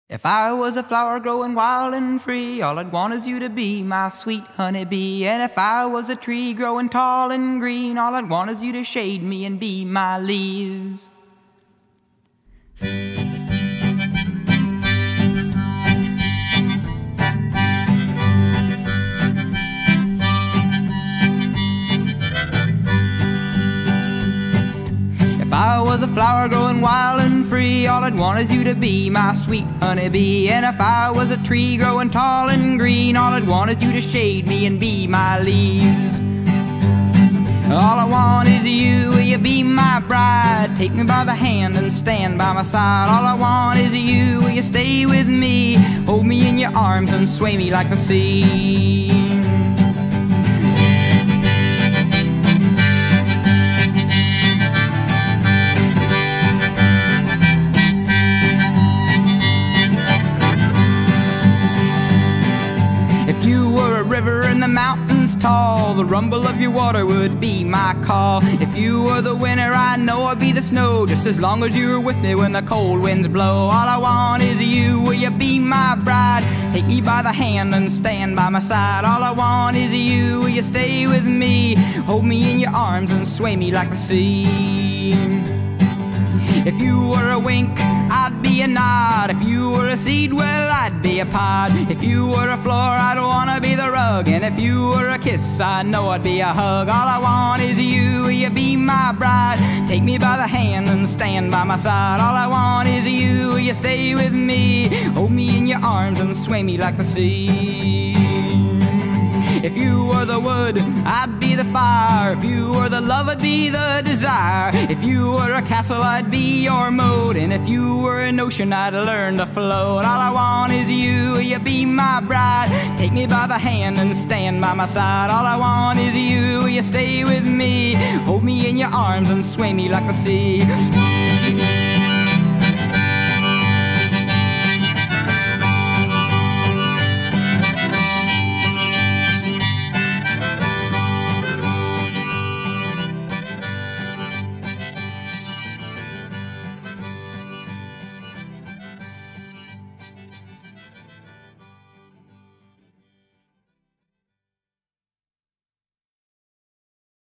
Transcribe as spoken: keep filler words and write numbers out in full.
If I was a flower growing wild and free, all I'd want is you to be my sweet honeybee. And if I was a tree growing tall and green, all I'd want is you to shade me and be my leaves. If I was a flower growing wild and free, all I'd want is you to be my sweet honeybee. And if I was a tree growing tall and green, all I'd want is you to shade me and be my leaves. All I want is you, will you be my bride? Take me by the hand and stand by my side. All I want is you, will you stay with me? Hold me in your arms and sway me like the sea. If you were a river in the mountains tall, the rumble of your water would be my call. If you were the winter, I know I'd be the snow, just as long as you were with me when the cold winds blow. All I want is you, will you be my bride? Take me by the hand and stand by my side. All I want is you, will you stay with me? Hold me in your arms and sway me like the sea. If you were a wink, I'd be a nod. If you were a seed, well, I'd be a pod. If you were a floor, I'd wanna be the rug. And if you were a kiss, I know I'd be a hug. All I want is you, will you be my bride? Take me by the hand and stand by my side. All I want is you, will you stay with me? Hold me in your arms and sway me like the sea. If you were the wood, I'd be the fire. If you were the love, I'd be the desire. If you were a castle, I'd be your moat. And if you were an ocean, I'd learn to float. All I want is you, will you be my bride? Take me by the hand and stand by my side. All I want is you, will you stay with me? Hold me in your arms and sway me like the sea.